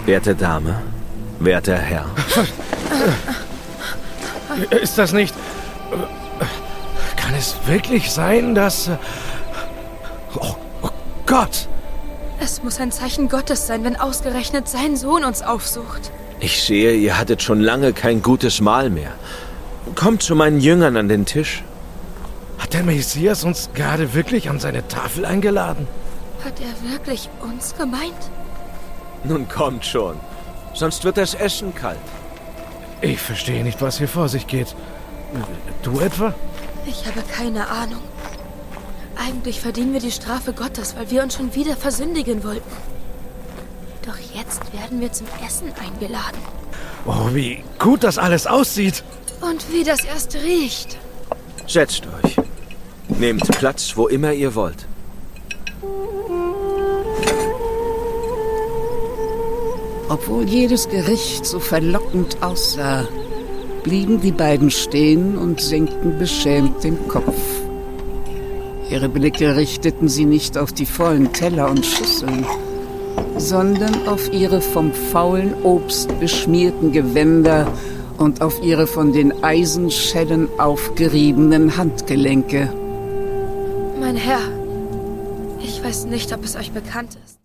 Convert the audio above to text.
Werte Dame, werter Herr. Ist das nicht... Kann es wirklich sein, dass... Oh Gott! Es muss ein Zeichen Gottes sein, wenn ausgerechnet sein Sohn uns aufsucht. Ich sehe, ihr hattet schon lange kein gutes Mahl mehr. Kommt zu meinen Jüngern an den Tisch. Hat der Messias uns gerade wirklich an seine Tafel eingeladen? Hat er wirklich uns gemeint? Nun kommt schon, sonst wird das Essen kalt. Ich verstehe nicht, was hier vor sich geht. Du etwa? Ich habe keine Ahnung. Eigentlich verdienen wir die Strafe Gottes, weil wir uns schon wieder versündigen wollten. Doch jetzt werden wir zum Essen eingeladen. Oh, wie gut das alles aussieht. Und wie das erst riecht. Setzt euch. Nehmt Platz, wo immer ihr wollt. Obwohl jedes Gericht so verlockend aussah, blieben die beiden stehen und senkten beschämt den Kopf. Ihre Blicke richteten sie nicht auf die vollen Teller und Schüsseln, sondern auf ihre vom faulen Obst beschmierten Gewänder und auf ihre von den Eisenschellen aufgeriebenen Handgelenke. Mein Herr, ich weiß nicht, ob es euch bekannt ist.